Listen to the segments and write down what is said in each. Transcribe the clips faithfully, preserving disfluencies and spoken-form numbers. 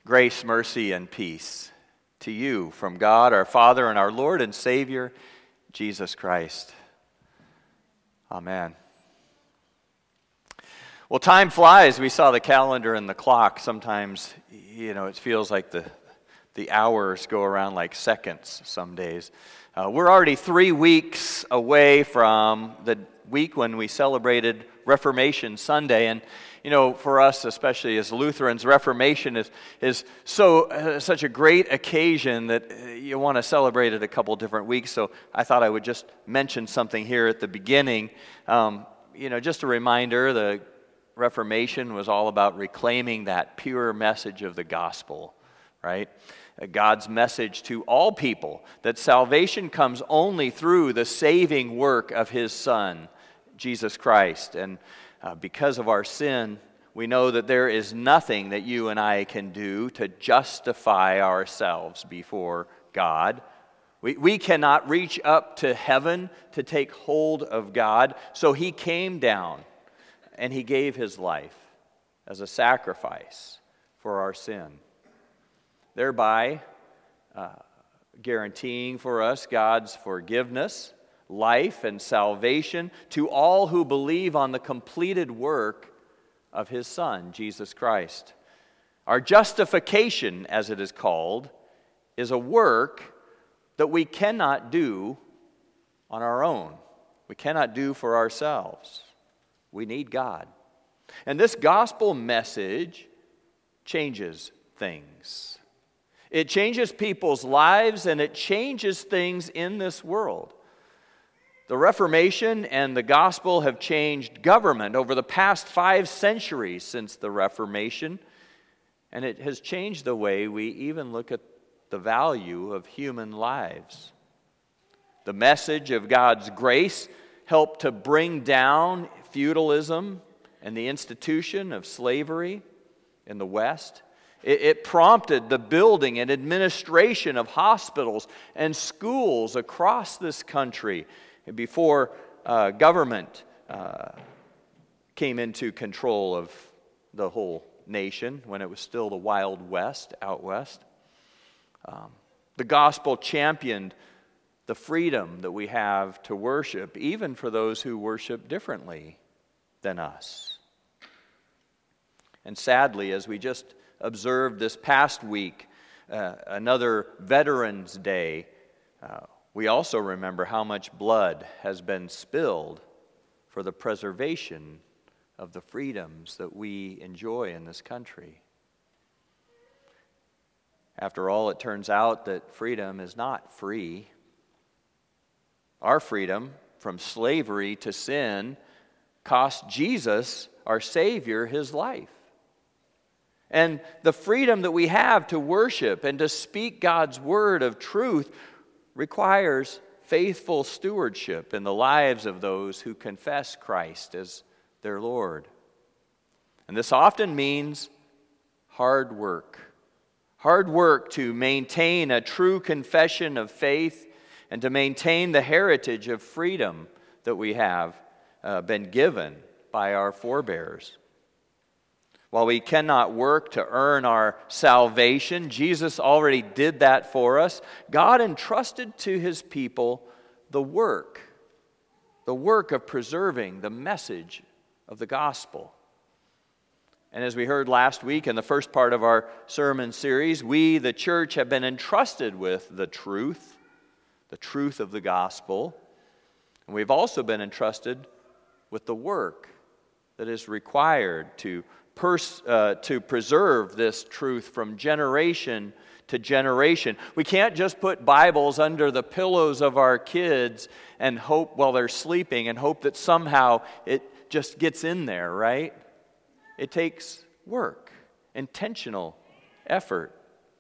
Grace, mercy, and peace to you from God, our Father, and our Lord and Savior, Jesus Christ. Amen. Well, time flies. We saw the calendar and the clock. Sometimes, you know, it feels like the, the hours go around like seconds some days. Uh, we're already three weeks away from the week when we celebrated Reformation Sunday, and you know, for us, especially as Lutherans, Reformation is is so uh, such a great occasion that uh, you want to celebrate it a couple different weeks. So I thought I would just mention something here at the beginning. Um, you know, just a reminder: the Reformation was all about reclaiming that pure message of the gospel, right? God's message to all people that salvation comes only through the saving work of His Son, Jesus Christ. And uh, because of our sin, we know that there is nothing that you and I can do to justify ourselves before God. We, we cannot reach up to heaven to take hold of God. So He came down and He gave His life as a sacrifice for our sin, thereby uh, guaranteeing for us God's forgiveness, life, and salvation to all who believe on the completed work of His Son, Jesus Christ. Our justification, as it is called, is a work that we cannot do on our own. We cannot do for ourselves. We need God. And this gospel message changes things. It changes people's lives, and it changes things in this world. The Reformation and the gospel have changed government over the past five centuries since the Reformation, and it has changed the way we even look at the value of human lives. The message of God's grace helped to bring down feudalism and the institution of slavery in the West. It prompted the building and administration of hospitals and schools across this country before uh, government uh, came into control of the whole nation, when it was still the Wild West, out west. Um, the gospel championed the freedom that we have to worship, even for those who worship differently than us. And sadly, as we just observed this past week, uh, another Veterans Day, uh, we also remember how much blood has been spilled for the preservation of the freedoms that we enjoy in this country. After all, it turns out that freedom is not free. Our freedom from slavery to sin cost Jesus, our Savior, His life. And the freedom that we have to worship and to speak God's word of truth requires faithful stewardship in the lives of those who confess Christ as their Lord. And this often means hard work. Hard work to maintain a true confession of faith and to maintain the heritage of freedom that we have uh, been given by our forebears. While we cannot work to earn our salvation, Jesus already did that for us. God entrusted to His people the work, the work of preserving the message of the gospel. And as we heard last week in the first part of our sermon series, we, the church, have been entrusted with the truth, the truth of the gospel. And we've also been entrusted with the work that is required to Pers- uh, to preserve this truth from generation to generation. We can't just put Bibles under the pillows of our kids and hope while they're sleeping and hope that somehow it just gets in there, right? It takes work, intentional effort.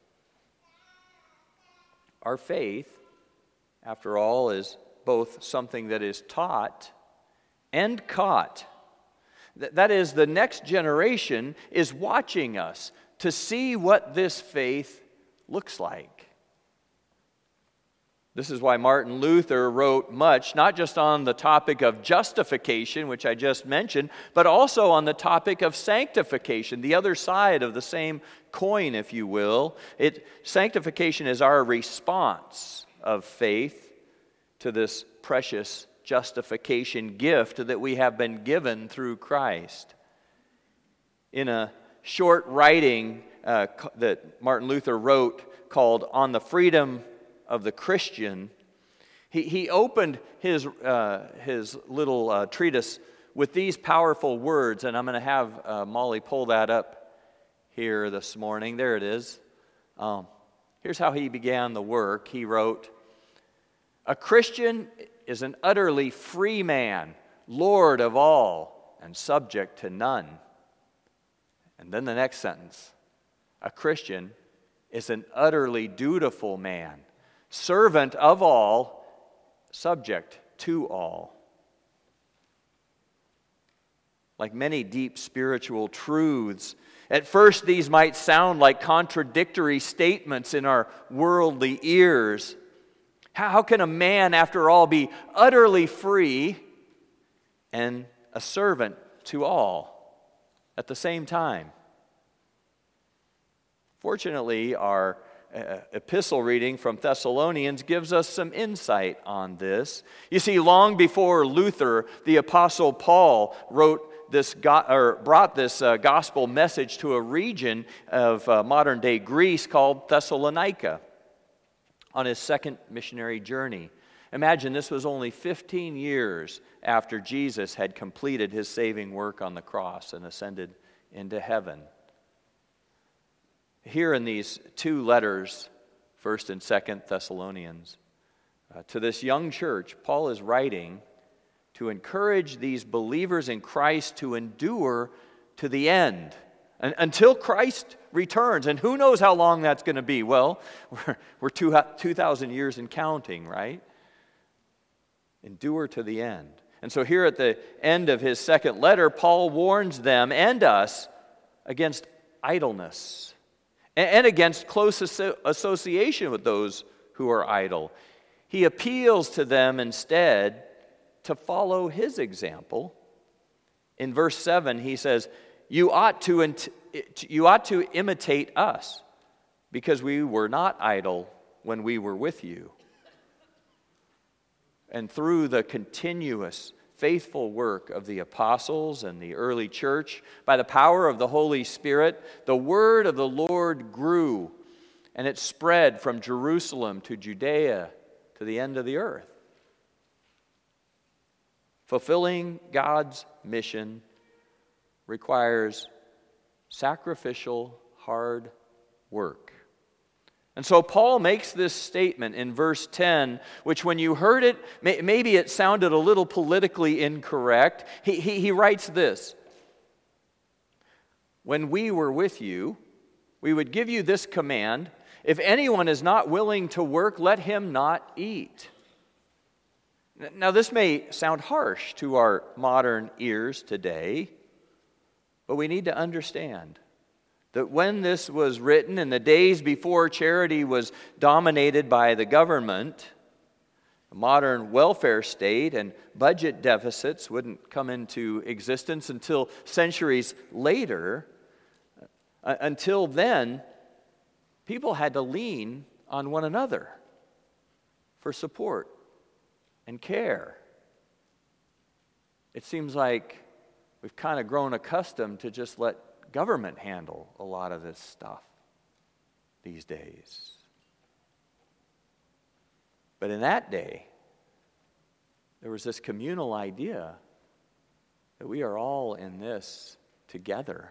Our faith, after all, is both something that is taught and caught. That is, the next generation is watching us to see what this faith looks like. This is why Martin Luther wrote much, not just on the topic of justification, which I just mentioned, but also on the topic of sanctification, the other side of the same coin, if you will. It, sanctification is our response of faith to this precious justification gift that we have been given through Christ. In a short writing uh, that Martin Luther wrote called On the Freedom of the Christian, he, he opened his, uh, his little uh, treatise with these powerful words, and I'm going to have uh, Molly pull that up here this morning. There it is. Um, here's how he began the work. He wrote, "A Christian is an utterly free man, Lord of all and subject to none." And then the next sentence, "A Christian is an utterly dutiful man, servant of all, subject to all." Like many deep spiritual truths, at first these might sound like contradictory statements in our worldly ears. How can a man, after all, be utterly free and a servant to all at the same time? Fortunately, our uh, epistle reading from Thessalonians gives us some insight on this. You see, long before Luther, the Apostle Paul wrote this, go- or brought this uh, gospel message to a region of uh, modern-day Greece called Thessalonica on his second missionary journey. Imagine this was only fifteen years after Jesus had completed his saving work on the cross and ascended into heaven. Here in these two letters, First and Second Thessalonians, uh, to this young church, Paul is writing to encourage these believers in Christ to endure to the end, and, until Christ returns. And who knows how long that's going to be? Well, we're, we're two, 2,000 years and counting, right? Endure to the end. And so here at the end of his second letter, Paul warns them and us against idleness and against close association with those who are idle. He appeals to them instead to follow his example. In verse seven, he says, You ought to, you ought to imitate us, because we were not idle when we were with you. And through the continuous, faithful work of the apostles and the early church, by the power of the Holy Spirit, the word of the Lord grew, and it spread from Jerusalem to Judea to the end of the earth. Fulfilling God's mission requires sacrificial, hard work. And so Paul makes this statement in verse ten, which when you heard it, may, maybe it sounded a little politically incorrect. He, he, he writes this: When we were with you, we would give you this command: if anyone is not willing to work, let him not eat. Now, this may sound harsh to our modern ears today, but we need to understand that when this was written in the days before charity was dominated by the government, a modern welfare state and budget deficits wouldn't come into existence until centuries later. Uh, until then, people had to lean on one another for support and care. It seems like we've kind of grown accustomed to just let government handle a lot of this stuff these days. But in that day, there was this communal idea that we are all in this together.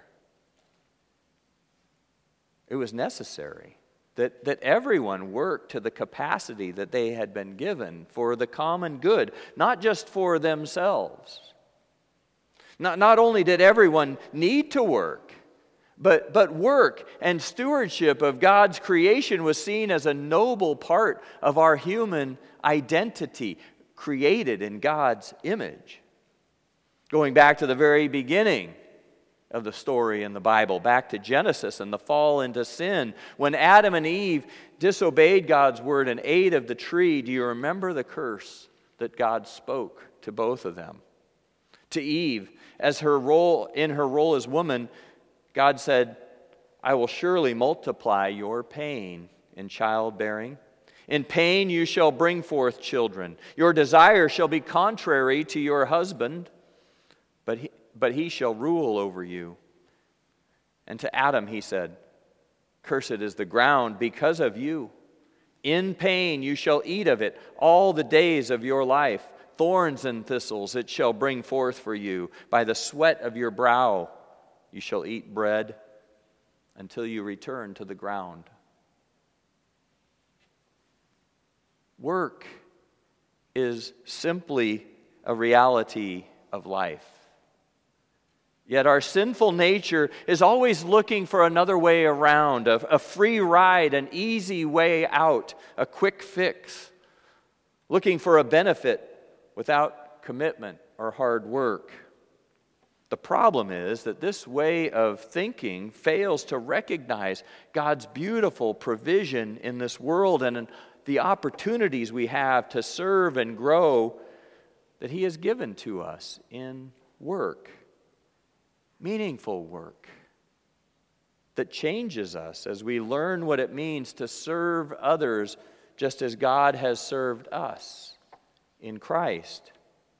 It was necessary that, that everyone worked to the capacity that they had been given for the common good, not just for themselves. Not, not only did everyone need to work, but, but work and stewardship of God's creation was seen as a noble part of our human identity, created in God's image. Going back to the very beginning, of the story in the Bible, back to Genesis and the fall into sin. When Adam and Eve disobeyed God's word and ate of the tree, do you remember the curse that God spoke to both of them? To Eve, as her role in her role as woman, God said, "I will surely multiply your pain in childbearing. In pain you shall bring forth children. Your desire shall be contrary to your husband, but he, but he shall rule over you." And to Adam he said, "Cursed is the ground because of you. In pain you shall eat of it all the days of your life. Thorns and thistles it shall bring forth for you. By the sweat of your brow you shall eat bread until you return to the ground." Work is simply a reality of life. Yet our sinful nature is always looking for another way around, a, a free ride, an easy way out, a quick fix, looking for a benefit without commitment or hard work. The problem is that this way of thinking fails to recognize God's beautiful provision in this world and in the opportunities we have to serve and grow that He has given to us in work, meaningful work that changes us as we learn what it means to serve others just as God has served us in Christ.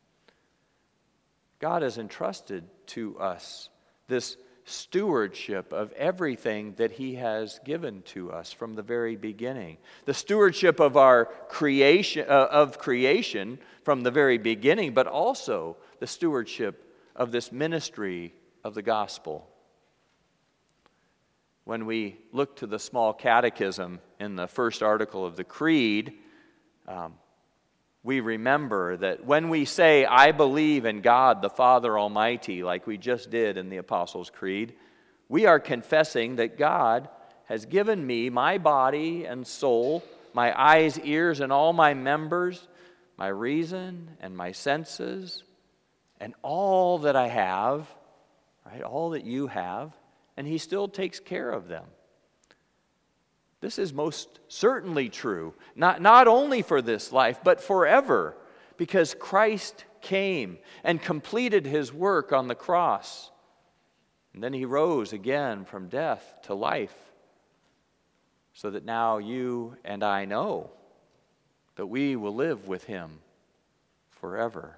God has entrusted to us this stewardship of everything that He has given to us from the very beginning. The stewardship of our creation, uh, of creation from the very beginning, but also the stewardship of this ministry of the gospel. When we look to the small catechism in the first article of the Creed, um, we remember that when we say, "I believe in God the Father Almighty," like we just did in the Apostles' Creed, we are confessing that God has given me my body and soul, my eyes, ears, and all my members, my reason and my senses, and all that I have, right? All that you have, and He still takes care of them. This is most certainly true, not, not only for this life, but forever, because Christ came and completed His work on the cross. And then He rose again from death to life, so that now you and I know that we will live with Him forever.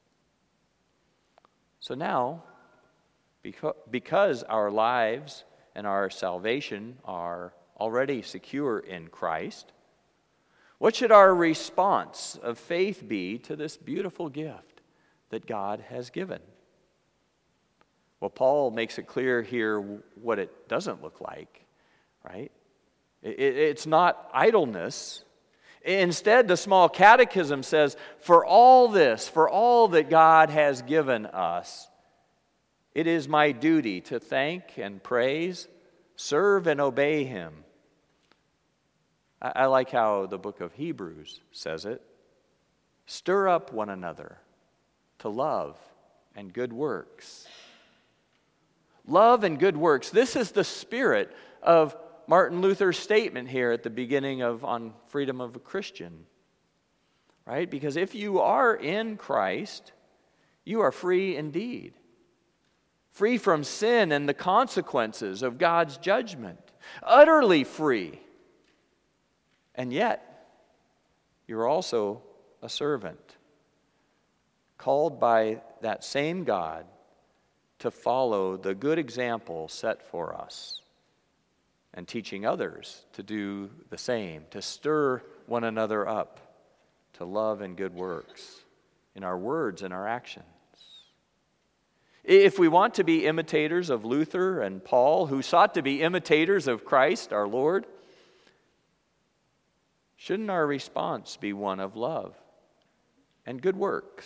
So now, because our lives and our salvation are already secure in Christ, what should our response of faith be to this beautiful gift that God has given? Well, Paul makes it clear here what it doesn't look like, right? It, it's not idleness. Instead, the small catechism says, for all this, for all that God has given us, it is my duty to thank and praise, serve and obey Him. I like how the book of Hebrews says it. Stir up one another to love and good works. Love and good works. This is the spirit of Martin Luther's statement here at the beginning of On Freedom of a Christian. Right? Because if you are in Christ, you are free indeed. Free from sin and the consequences of God's judgment. Utterly free. And yet, you're also a servant, called by that same God to follow the good example set for us, and teaching others to do the same, to stir one another up to love and good works in our words and our actions. If we want to be imitators of Luther and Paul, who sought to be imitators of Christ, our Lord, shouldn't our response be one of love and good works?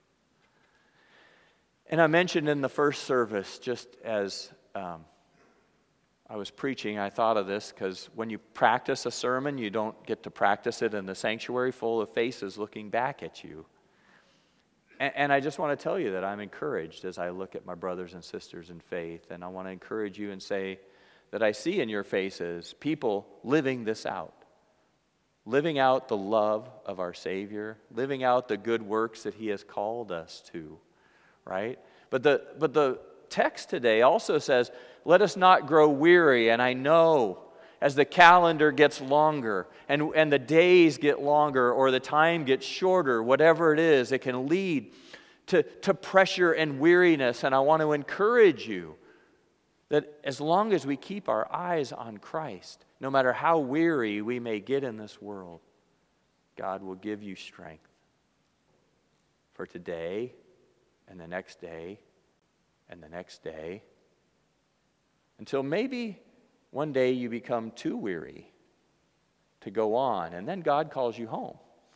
And I mentioned in the first service, just as um, I was preaching, I thought of this, because when you practice a sermon, you don't get to practice it in the sanctuary full of faces looking back at you. And, and I just want to tell you that I'm encouraged as I look at my brothers and sisters in faith. And I want to encourage you and say that I see in your faces people living this out. Living out the love of our Savior. Living out the good works that He has called us to. Right? But the, but the text today also says, let us not grow weary. And I know as the calendar gets longer and, and the days get longer or the time gets shorter, whatever it is, it can lead to, to pressure and weariness. And I want to encourage you that as long as we keep our eyes on Christ, no matter how weary we may get in this world, God will give you strength for today and the next day and the next day, until maybe one day you become too weary to go on, and then God calls you home.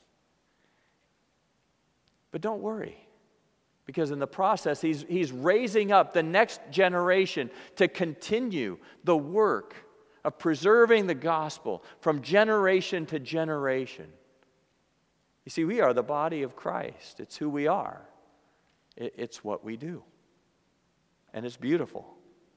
But don't worry, because in the process, He's, he's raising up the next generation to continue the work of preserving the gospel from generation to generation. You see, we are the body of Christ. It's who we are. It, it's what we do. And it's beautiful.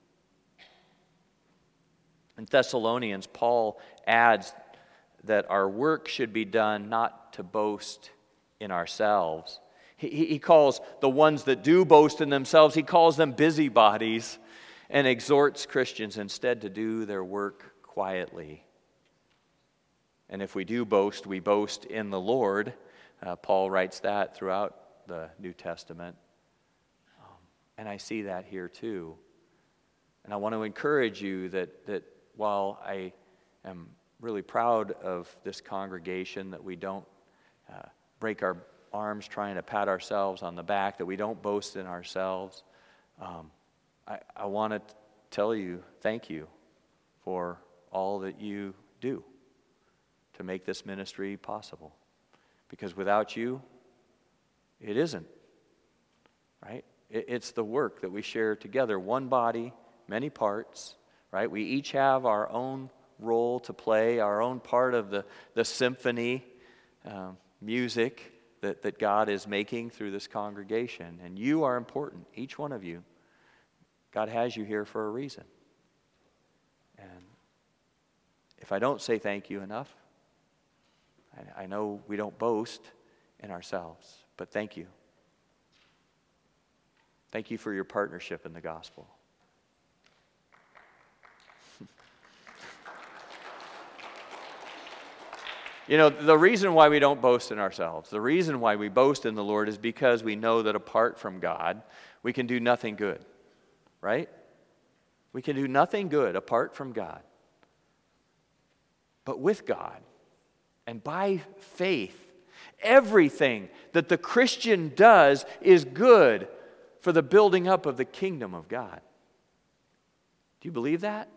In Thessalonians, Paul adds that our work should be done not to boast in ourselves. He, he calls the ones that do boast in themselves, he calls them busybodies, and exhorts Christians instead to do their work quietly. And if we do boast, we boast in the Lord. Uh, Paul writes that throughout the New Testament. Um, and I see that here too. And I want to encourage you that, that while I am really proud of this congregation, that we don't uh, break our arms trying to pat ourselves on the back, that we don't boast in ourselves, um, I, I want to tell you thank you for all that you do to make this ministry possible. Because without you, it isn't, right? It, it's the work that we share together, one body, many parts, right? We each have our own role to play, our own part of the, the symphony, uh, music that, that God is making through this congregation. And you are important, each one of you. God has you here for a reason. And if I don't say thank you enough, I, I know we don't boast in ourselves, but thank you. Thank you for your partnership in the gospel. You know, the reason why we don't boast in ourselves, the reason why we boast in the Lord is because we know that apart from God, we can do nothing good, right? We can do nothing good apart from God. But with God and by faith, everything that the Christian does is good for the building up of the kingdom of God. Do you believe that?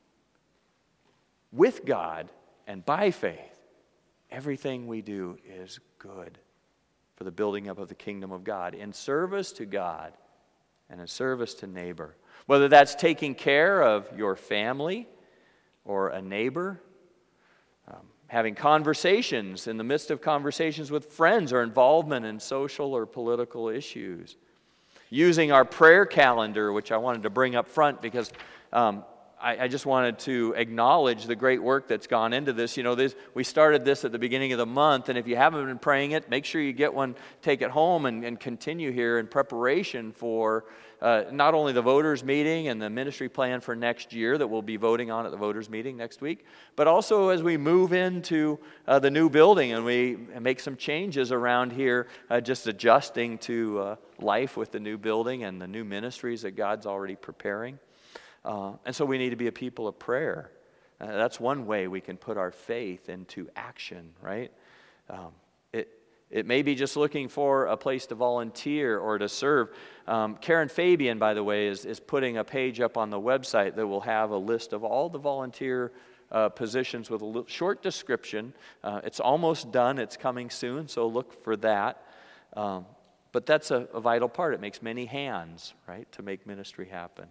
With God and by faith, everything we do is good for the building up of the kingdom of God, in service to God and in service to neighbor. Whether that's taking care of your family or a neighbor, um, having conversations in the midst of conversations with friends, or involvement in social or political issues. Using our prayer calendar, which I wanted to bring up front because um, I, I just wanted to acknowledge the great work that's gone into this. You know, this, we started this at the beginning of the month, and if you haven't been praying it, make sure you get one, take it home, and, and continue here in preparation for uh, not only the voters' meeting and the ministry plan for next year that we'll be voting on at the voters' meeting next week, but also as we move into uh, the new building and we make some changes around here, uh, just adjusting to uh, life with the new building and the new ministries that God's already preparing. Uh, and so we need to be a people of prayer. Uh, that's one way we can put our faith into action, right? Um, it it may be just looking for a place to volunteer or to serve. Um, Karen Fabian, by the way, is, is putting a page up on the website that will have a list of all the volunteer uh, positions with a little short description. Uh, it's almost done. It's coming soon, so look for that. Um, but that's a, a vital part. It makes many hands, right, to make ministry happen.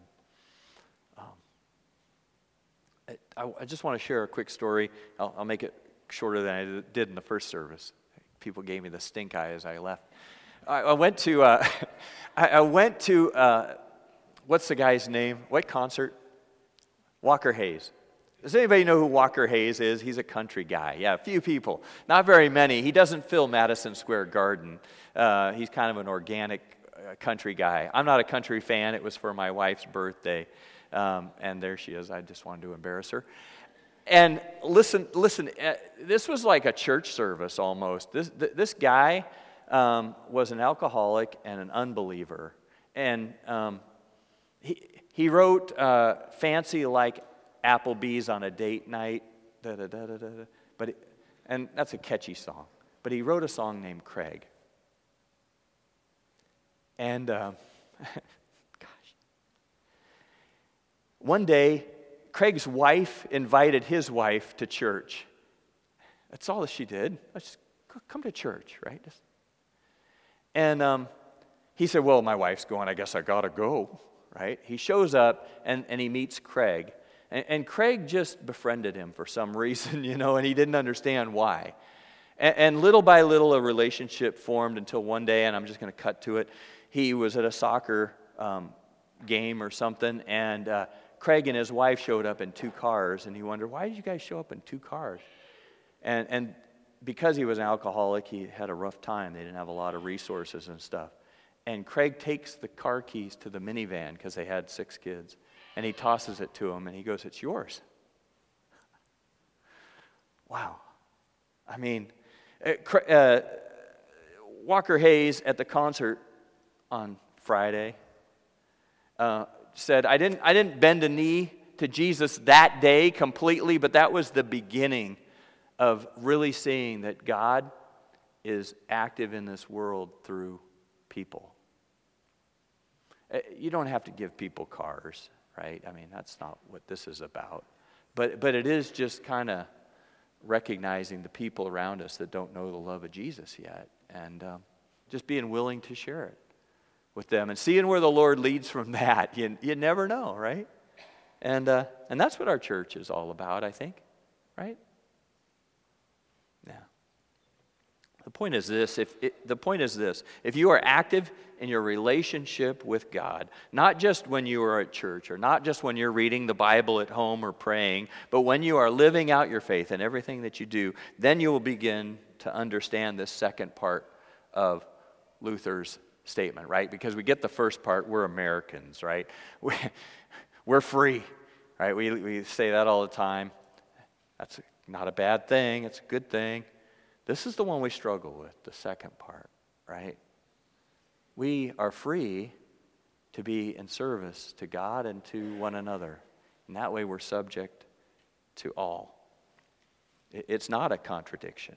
I, I just want to share a quick story. I'll, I'll make it shorter than I did in the first service. People gave me the stink eye as I left. I, I went to, uh, I, I went to, uh, what's the guy's name? What concert? Walker Hayes. Does anybody know who Walker Hayes is? He's a country guy. Yeah, a few people. Not very many. He doesn't fill Madison Square Garden. Uh, he's kind of an organic uh, country guy. I'm not a country fan. It was for my wife's birthday. Um, and there she is. I just wanted to embarrass her. And listen, listen. Uh, this was like a church service almost. This th- this guy um, was an alcoholic and an unbeliever. And um, he, he wrote uh, Fancy Like Applebee's on a Date Night, da, da, da, da, da, da. But it, and that's a catchy song. But he wrote a song named Craig. And uh, gosh, one day Craig's wife invited his wife to church. That's all that she did. Let's just come to church, right? Just, and um, he said, "Well, my wife's going. I guess I gotta go." Right? He shows up and, and he meets Craig. And, and Craig just befriended him for some reason, you know, and he didn't understand why. And, and little by little, a relationship formed until one day, and I'm just going to cut to it. He was at a soccer um, game or something, and uh, Craig and his wife showed up in two cars, and he wondered, why did you guys show up in two cars? And, and because he was an alcoholic, he had a rough time. They didn't have a lot of resources and stuff. And Craig takes the car keys to the minivan because they had six kids. And he tosses it to him and he goes, "It's yours." Wow. I mean, uh, Walker Hayes at the concert on Friday uh, said, I didn't, I didn't bend a knee to Jesus that day completely, but that was the beginning of really seeing that God is active in this world through people. You don't have to give people cars, right? I mean, that's not what this is about. But but it is just kind of recognizing the people around us that don't know the love of Jesus yet, and um, just being willing to share it with them and seeing where the Lord leads from that. You you never know, right? And uh, and that's what our church is all about, I think, right? Yeah. The point is this, if it, the point is this, if you are active in your relationship with God, not just when you are at church or not just when you're reading the Bible at home or praying, but when you are living out your faith in everything that you do, then you will begin to understand this second part of Luther's statement, right? Because we get the first part, we're Americans, right? We, we're free, right? We, we say that all the time. That's not a bad thing, it's a good thing. This is the one we struggle with, the second part, right? We are free to be in service to God and to one another. And that way we're subject to all. It's not a contradiction.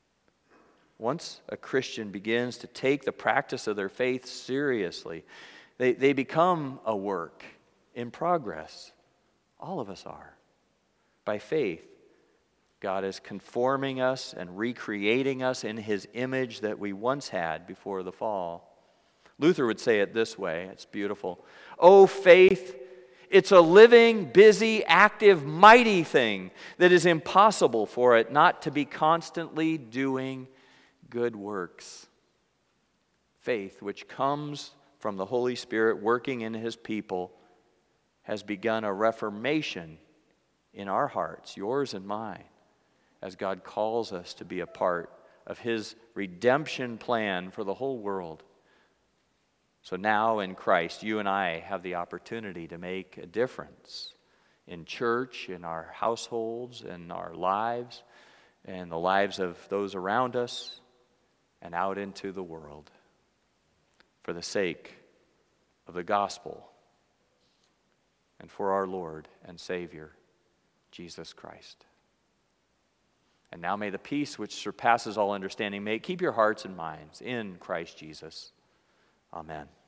Once a Christian begins to take the practice of their faith seriously, they, they become a work in progress. All of us are. By faith, God is conforming us and recreating us in His image that we once had before the fall. Luther would say it this way, it's beautiful. Oh, faith, it's a living, busy, active, mighty thing that is impossible for it not to be constantly doing good works. Faith, which comes from the Holy Spirit working in His people, has begun a reformation in our hearts, yours and mine, as God calls us to be a part of His redemption plan for the whole world. So now in Christ, you and I have the opportunity to make a difference in church, in our households, in our lives, and the lives of those around us, and out into the world for the sake of the gospel and for our Lord and Savior, Jesus Christ. And now may the peace which surpasses all understanding, may it keep your hearts and minds in Christ Jesus. Amen.